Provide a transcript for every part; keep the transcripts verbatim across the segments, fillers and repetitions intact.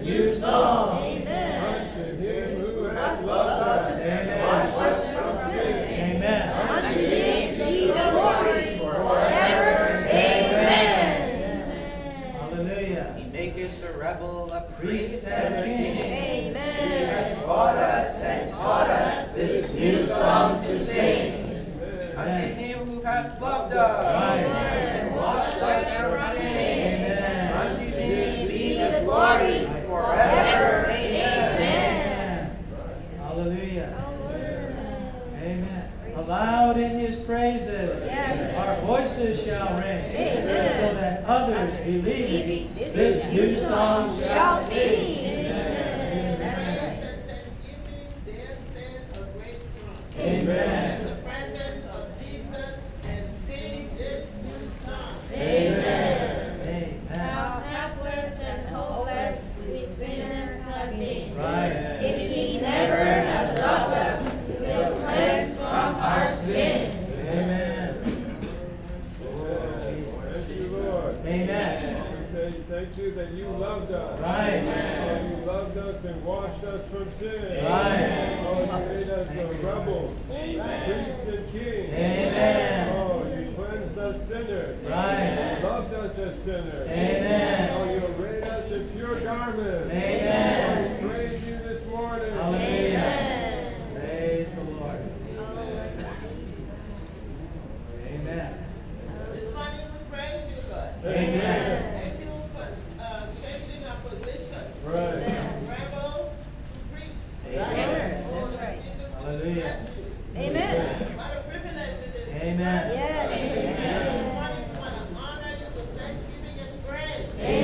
this new song. Amen. Unto him who has loved us and washed us from sin. Amen. Unto him be the glory forever. Amen. Hallelujah. He maketh the rebel a Priest priest and and a king. king. Amen. Taught us and taught us this new song to sing. Unto him who hath loved us Right. and washed us from sin. Amen. Unto him be Be the the glory glory forever. forever. Amen. Hallelujah. Amen. Aloud in his praises, Yes. our voices shall ring, Amen. so that others believing this new song Shall sing. Amen. In the presence of Jesus and sing this new song. Amen. Amen. How helpless and hopeless we sinners have been. Right. If he never had loved us, he'll cleanse from our sin. Amen. Thank you, Lord. Amen. Thank you, thank you that you loved us. Right. Oh, you loved us and washed us from sin. Right. Oh, you made us a rebel, priest and king. Amen. Oh, you cleansed us sinners. Right. You loved us as sinners. Amen. Oh, you arrayed us in pure garments. Amen. Oh, we praise you this morning. Hallelujah. Amen. Praise the Lord. Amen. This morning we praise you, God. Amen. Thank you for uh, changing our position. Right. From rebel to priest. Amen. Oh, That's right. Jesus, Hallelujah. bless you. Amen. What a privilege it is. Amen. Yes. This morning we want to honor you with thanksgiving and praise.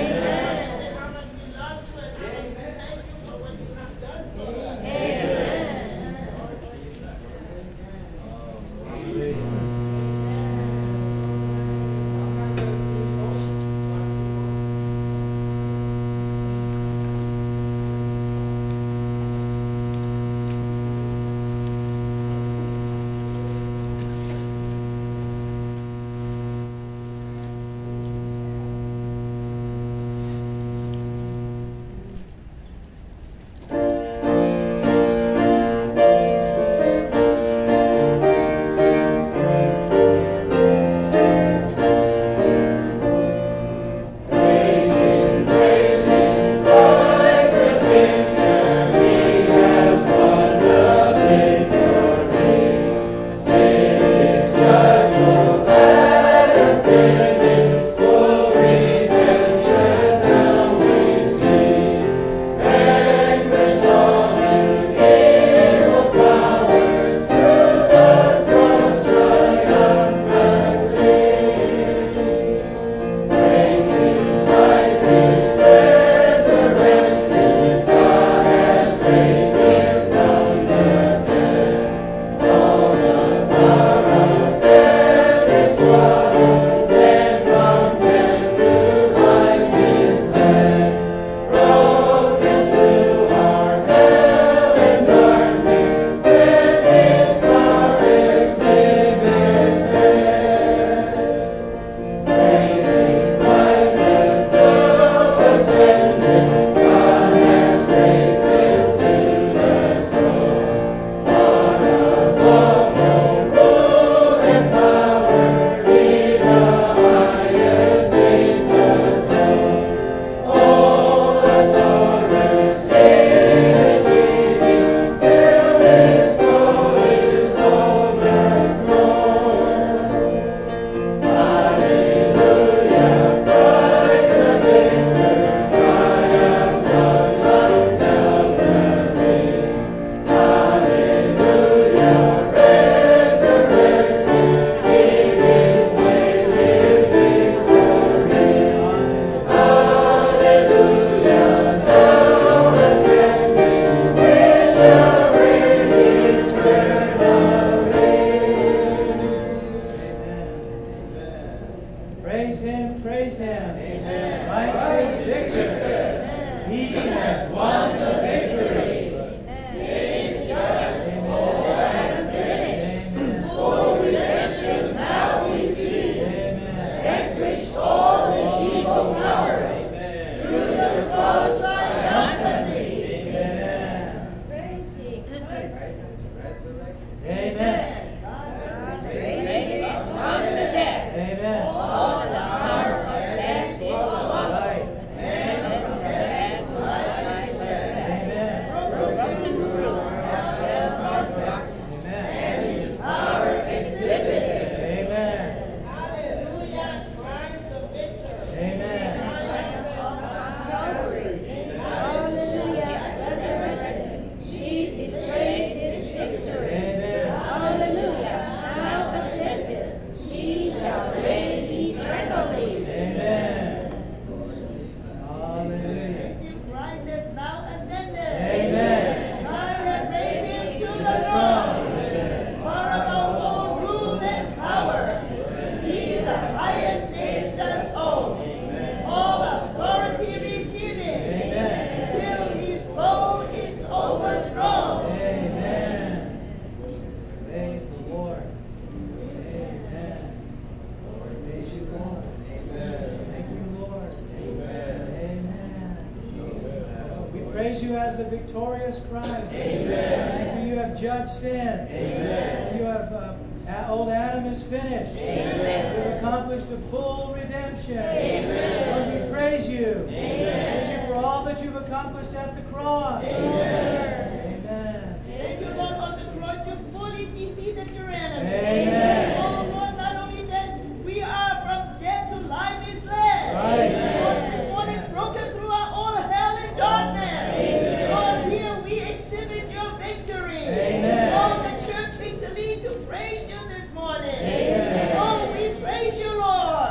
as the victorious Christ. Thank you, you have judged sin. You have, uh, old Adam is finished. You have accomplished a full redemption. Lord, we praise you. Praise you for all that you've accomplished at the cross. Amen. Thank you, Lord, on the cross you fully defeated your enemy. Amen. Oh, Lord, not only that, we are from death to life is led. Right. Lord, this morning broken through our all hell and darkness. Lord, here we exhibit your victory. Amen. Oh, the church victory to praise you this morning. Amen. Oh, we praise you, Lord.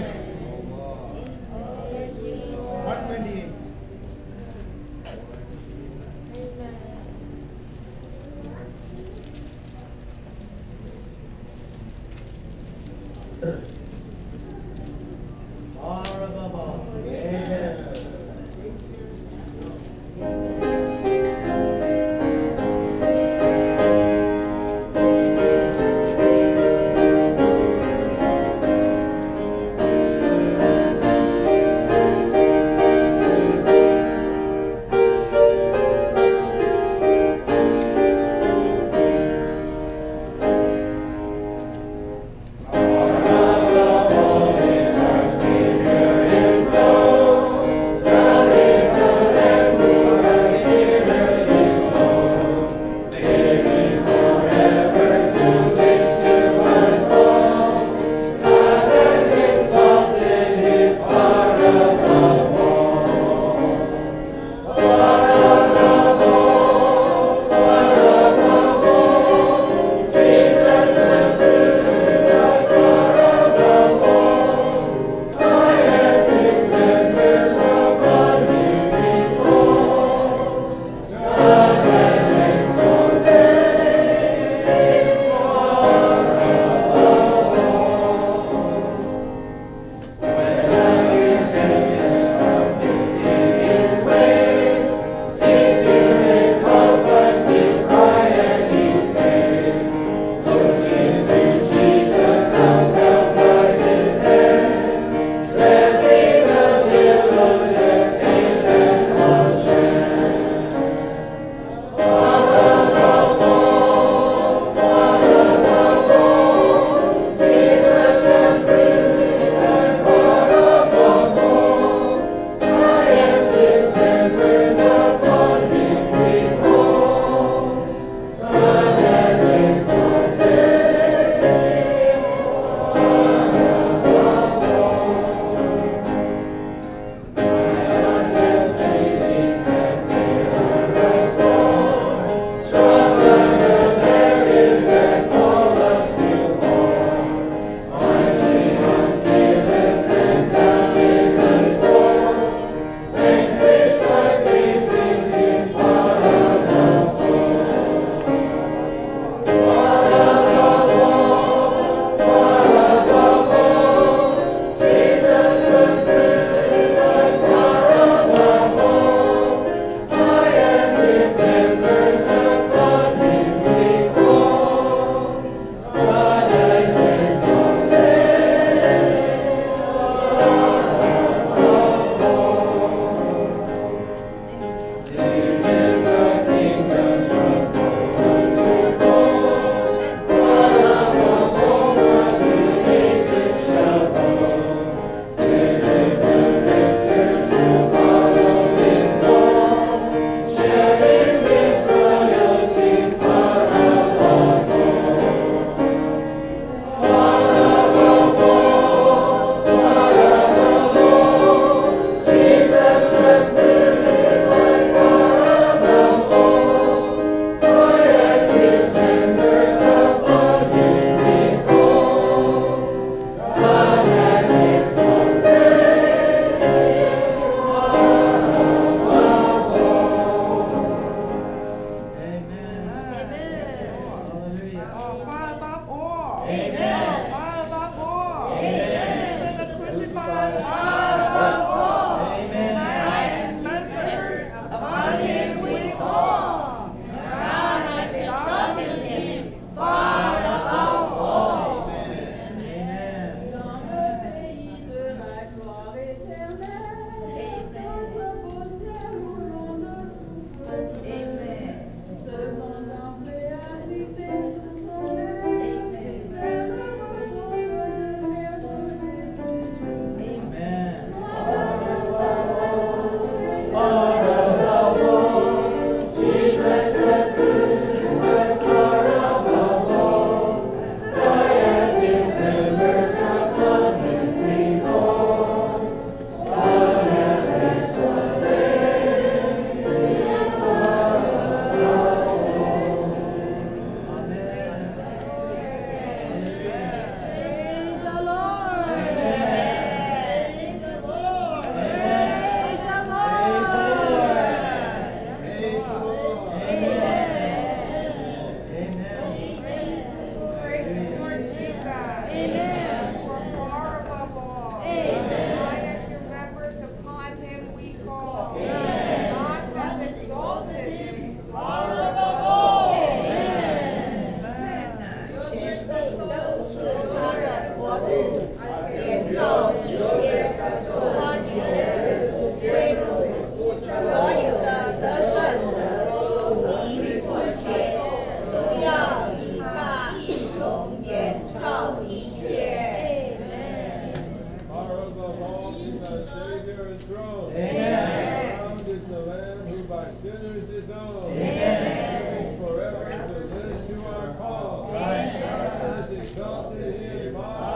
one twenty-eight. sinners is own. Amen. Forever to live to our cause. Amen. Is exalted in our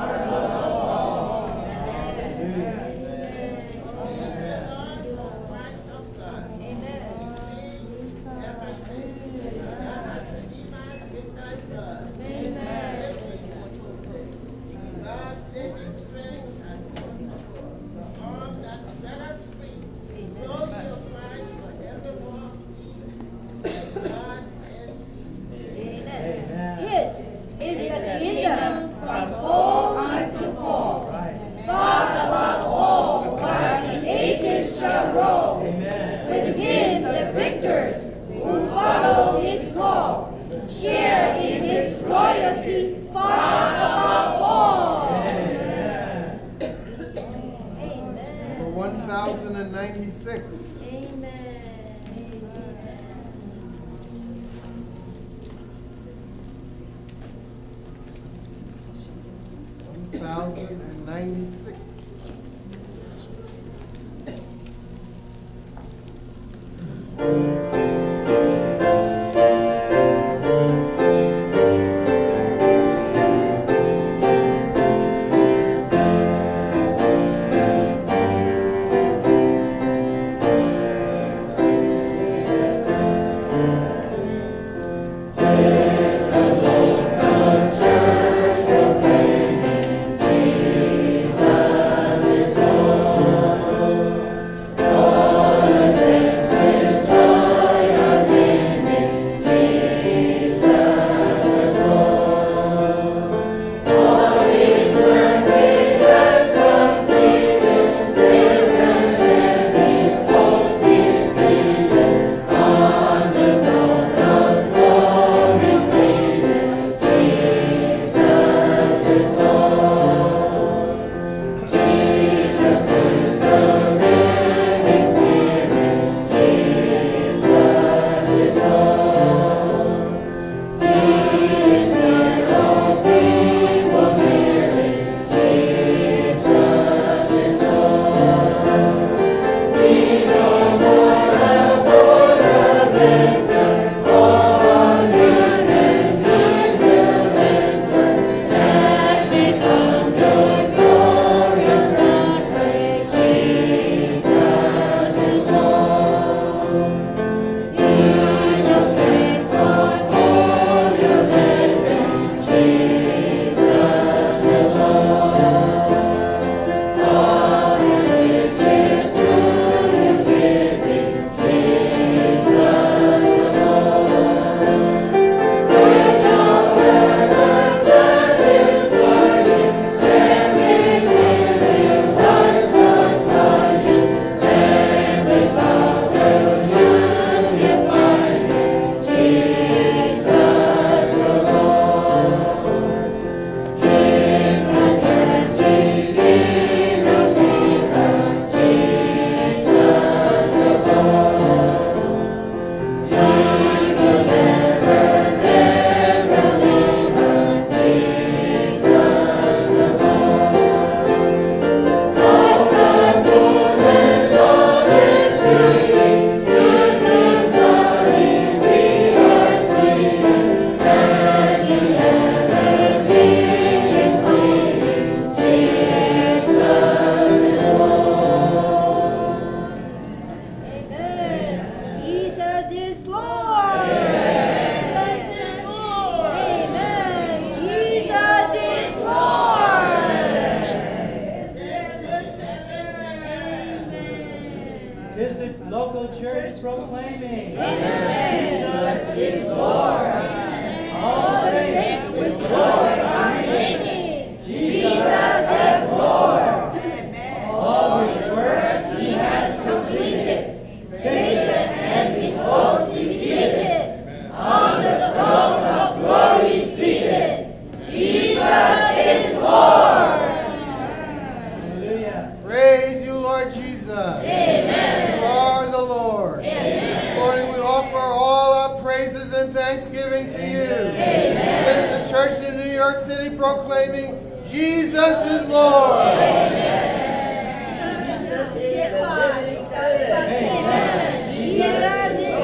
Jesus is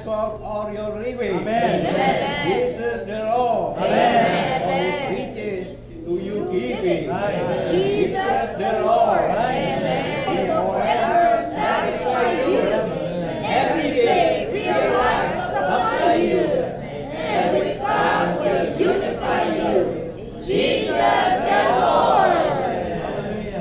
solve all your living. Amen. Jesus the Lord. Amen. All his riches to you giving. Right. Jesus the Lord. Right. will forever satisfy you. Every day real life supply you. And with God will unify you. Jesus the Lord. Hallelujah.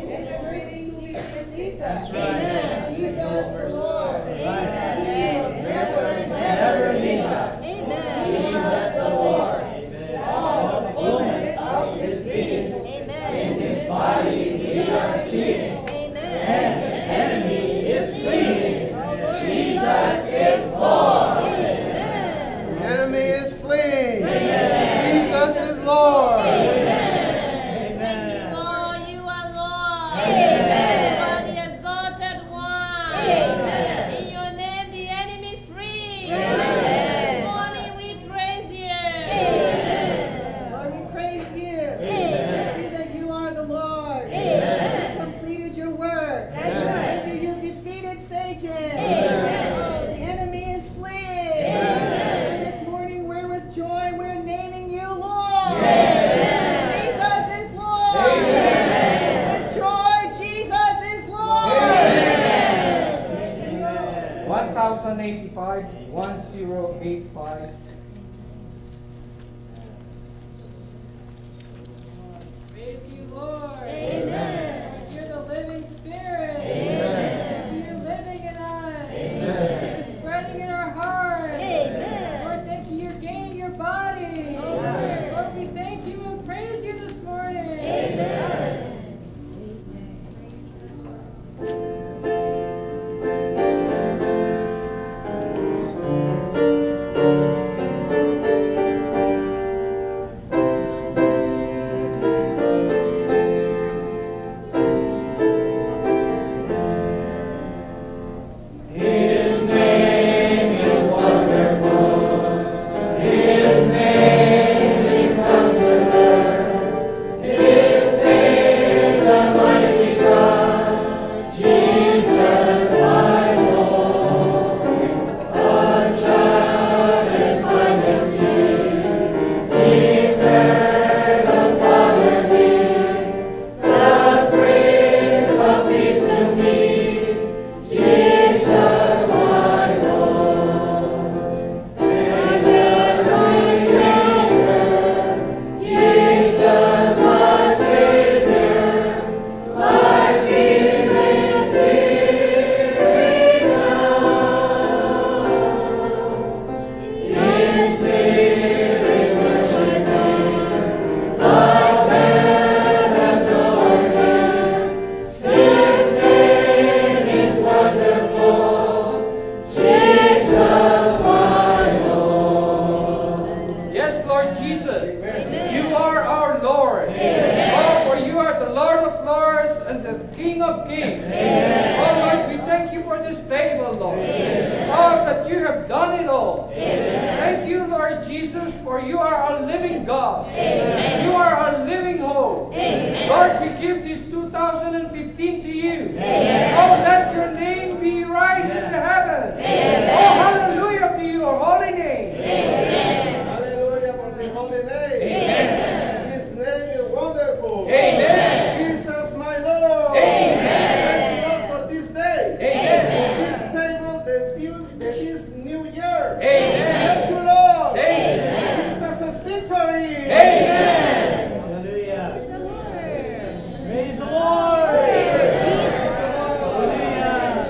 That's right. Jesus the Lord. Right. He will never, Never leave us. Amen. Jesus the Lord. All the fullness of his being. Amen. In his body we are seeing. Amen. And the enemy is fleeing. Jesus is Lord. Amen. The enemy is fleeing. Jesus is Lord. Thank you, Lord. You are Lord. Amen. You are the exalted one. Amen. In your name, the enemy free. Amen. This morning, we praise you. Lord, we praise you. Amen. Thank you that you are the Lord. Amen. You completed your work. That's right. Thank you, you defeated Satan. Amen. Oh, the enemy is fleeing. Amen. And this morning we're with joy. We're naming you Lord. Amen. Jesus is Lord. Amen. With joy, Jesus is Lord. one thousand eighty-five, one zero eight five. Praise you, Lord. Amen. You're the living spirit. Amen. You're living in us. Amen. You're spreading in our hearts. Amen. Lord, thank you. You're gaining your body. Amen. Lord, we thank you and praise you this morning. Amen. His name is wonderful. His name is Counselor. His name the mighty God. Jesus my Lord. A child's majesty. Eternal Father be. The Prince of Peace to me. Jesus my Lord, and the Redeemer, Jesus our Savior, like healing Spirit down. His Spirit worship Him, like men adore Him. His name is wonderful, Jesus my Lord. Yes, Lord Jesus, you are our Lord. Oh, for you are the Lord of Lords and the King of Kings. Oh, Lord, we thank you for this table, Lord. Oh, that you have done it all. Thank you, Lord Jesus, for you are our living God. You are our living hope. Lord, we give this two thousand fifteen to you. Oh, let your name be raised in the heavens. Oh, hallelujah to your holy name. Hallelujah for the holy name. His name is wonderful. Amen. Jesus my Lord. Thank you, Lord, for this day. This table, the new, this new year. Thank you, Lord. Jesus is victory. Hallelujah. Praise the Lord. Hallelujah.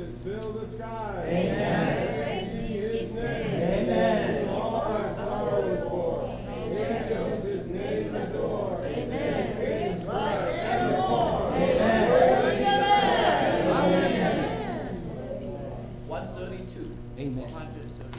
praises fill the sky. Amen. See his name. Amen. All our sorrows for. Angels his name adore. Amen. His forevermore. one thirty-two. Amen. one thirty-two.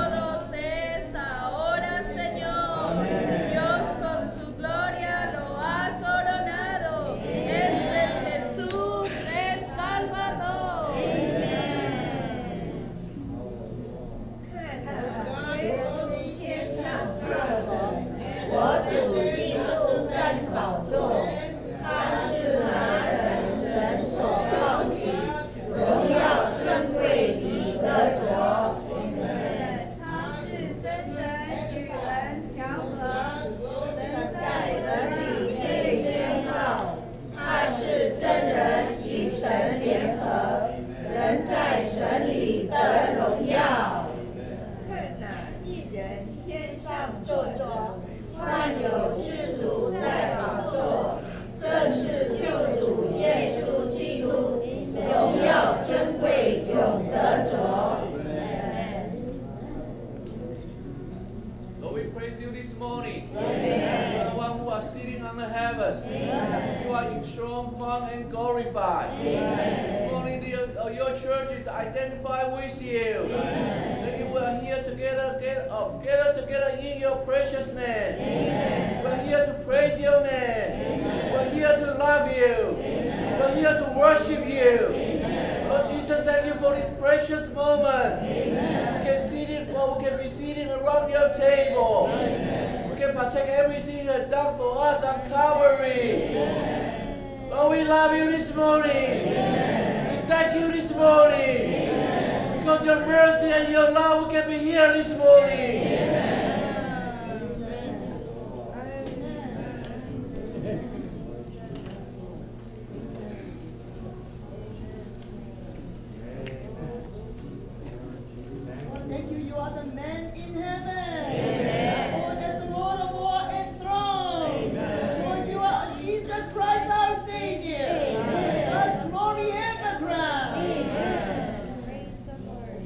Dios con su gloria lo heavens. You are enthroned, crowned, and glorified. This morning, the, uh, your church is identified with you. That you are here together, get, uh, gather together in your precious name. We're here to praise your name. We're here to love you. We're here to worship you. Lord Jesus, thank you for this precious moment. We can sit in, well, we can be sitting around your table. We can partake everything you have done for us on Calvary. Lord, we love you this morning. We thank you this morning. Because your mercy and your love, we can be here this morning. Thank you, you are the man in heaven. Lord, there's the Lord of war enthroned. Lord, you are Jesus Christ, our Savior. God's glory and the crown. Praise the Lord.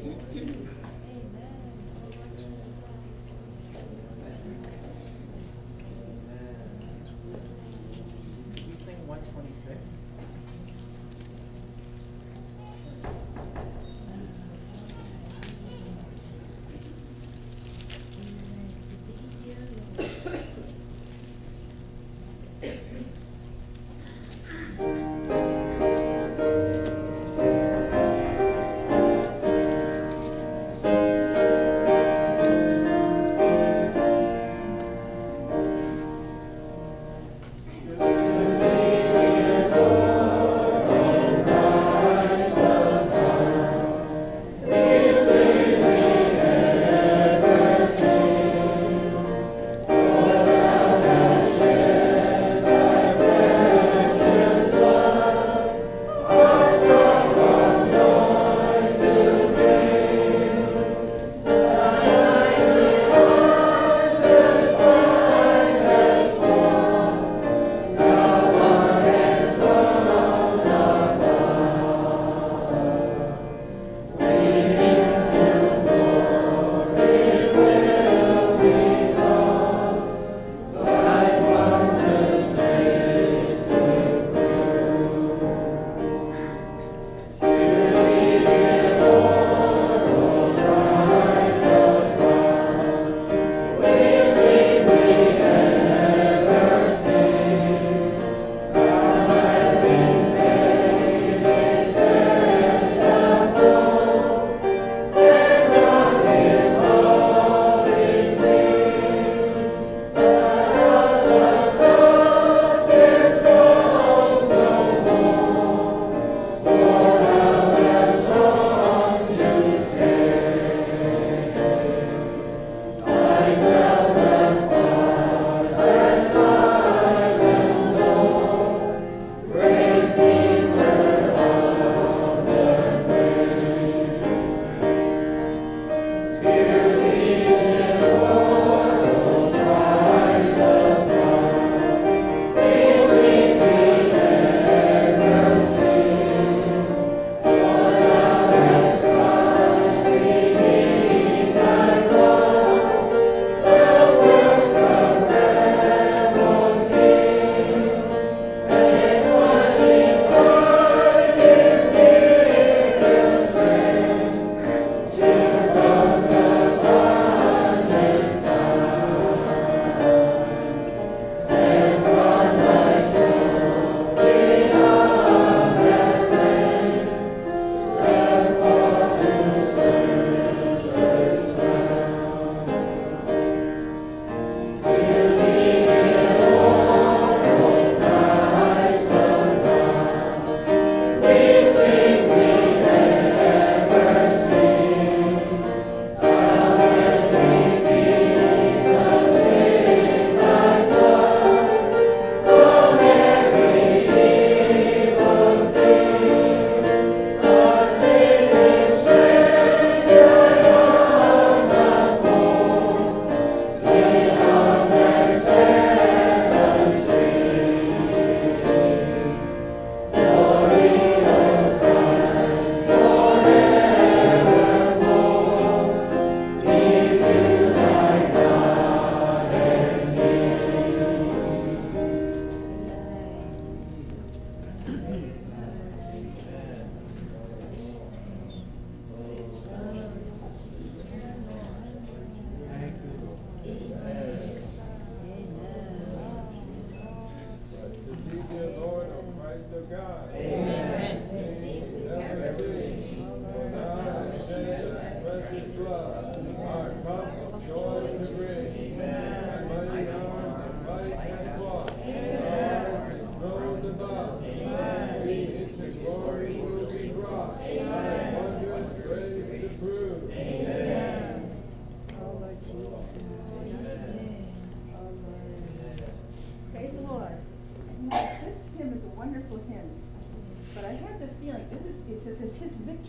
We sing one twenty-six. Lord.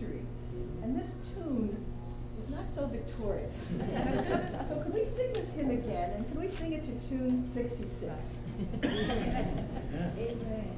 victory. And this tune is not so victorious. So could we sing this hymn again, and could we sing it to tune sixty-six? Amen.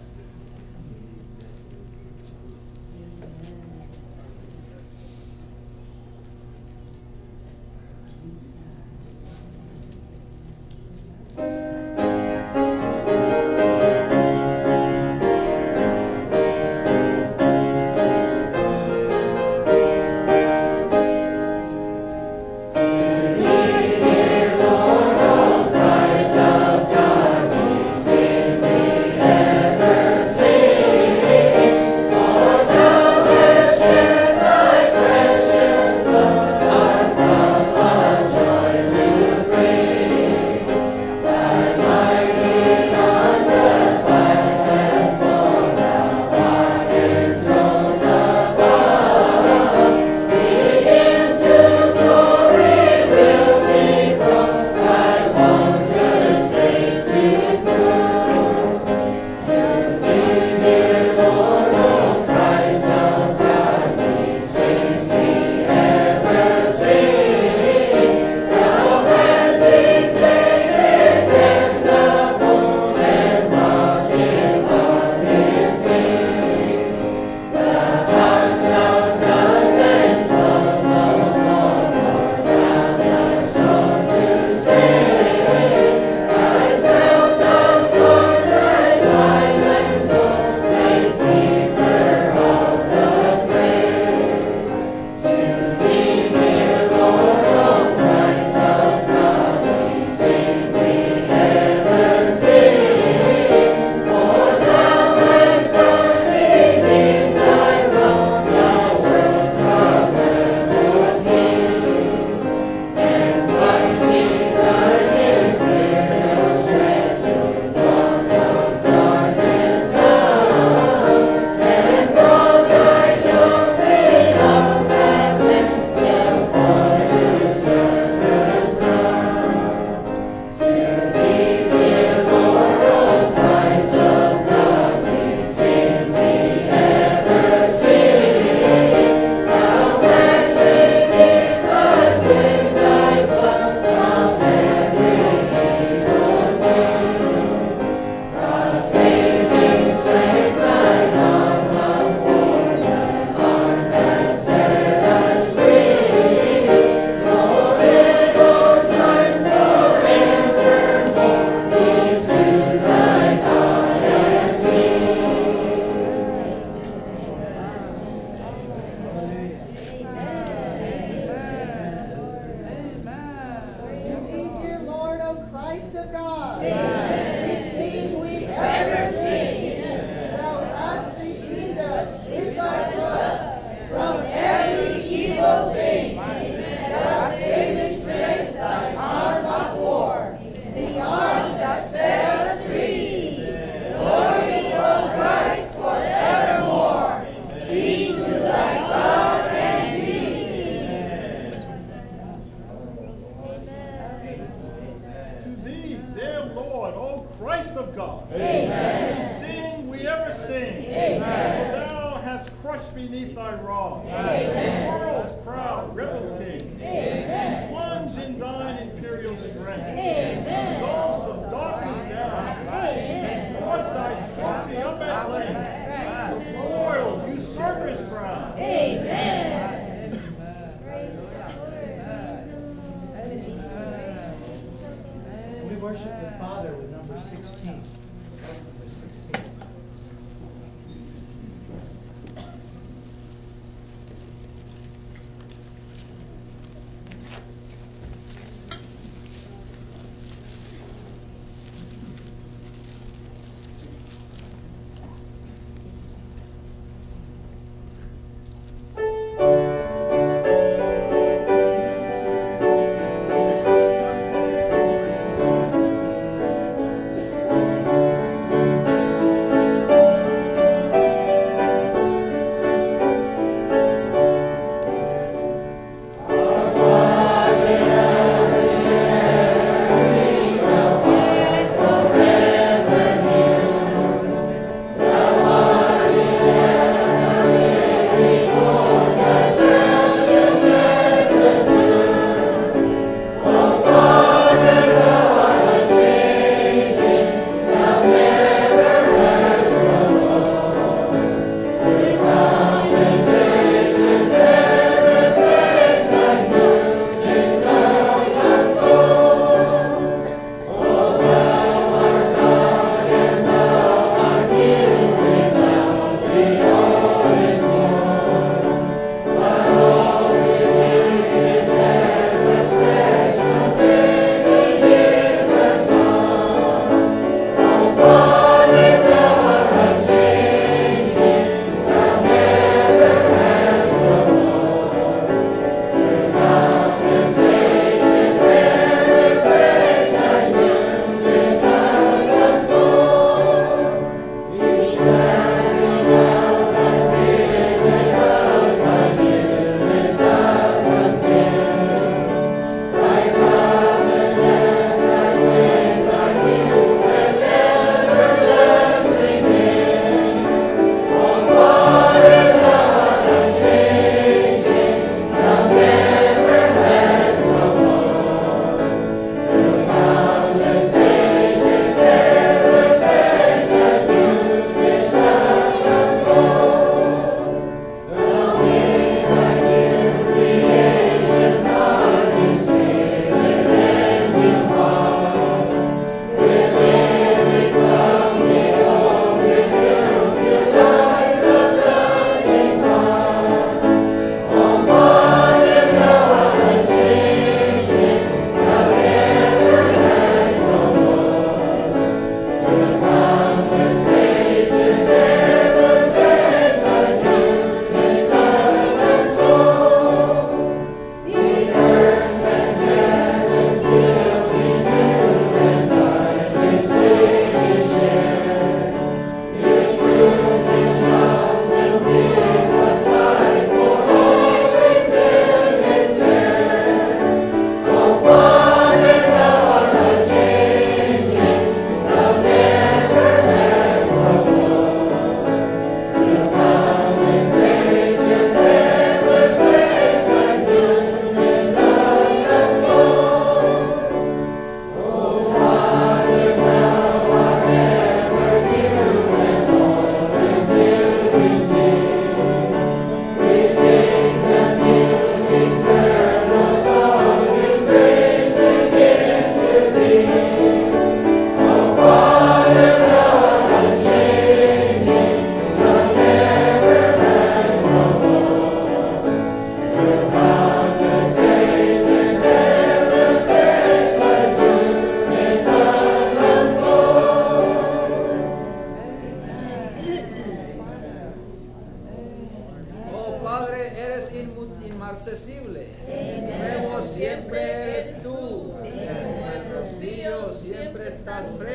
Worship the Father with number sixteen. Number sixteen.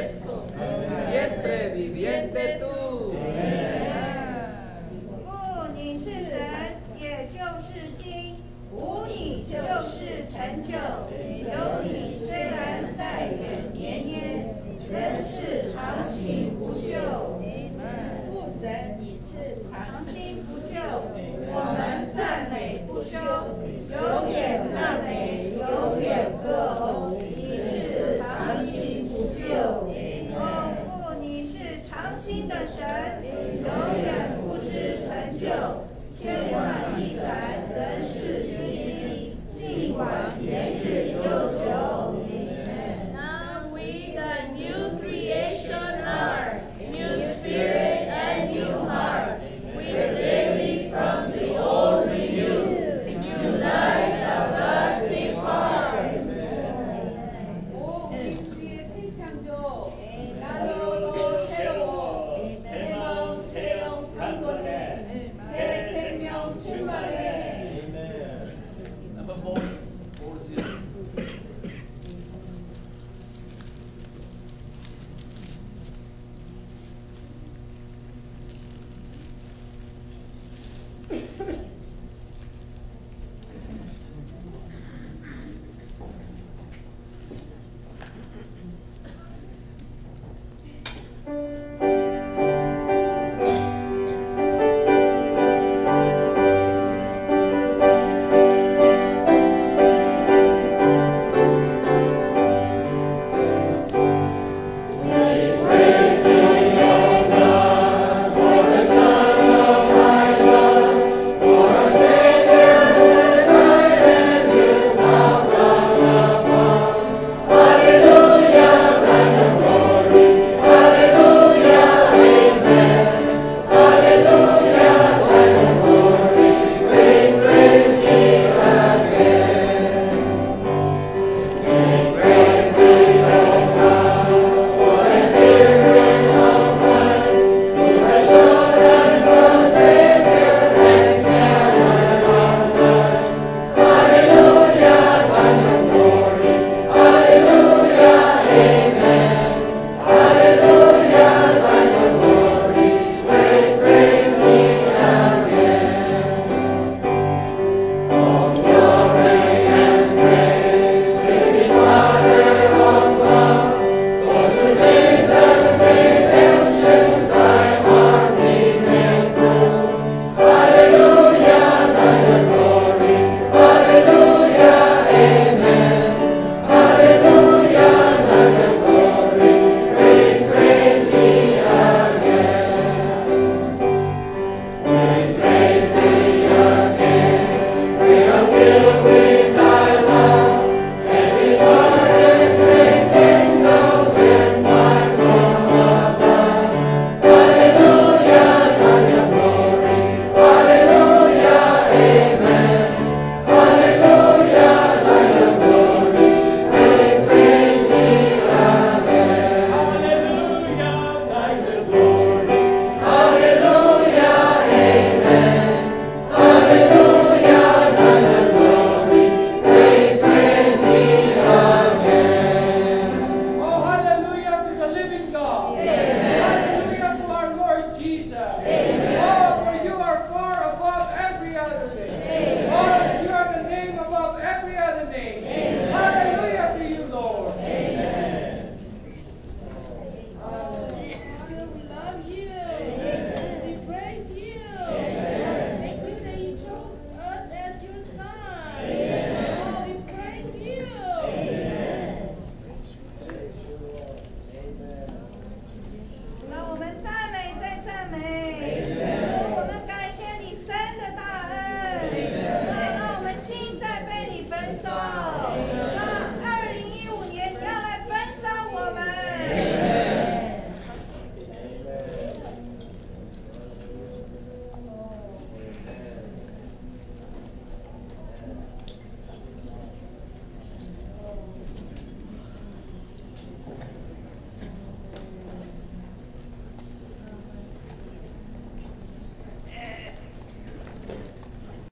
permanezco. Siempre viviente tú. 父，你是神，也就是心，无你就是成就。有你虽然代远年月，仍是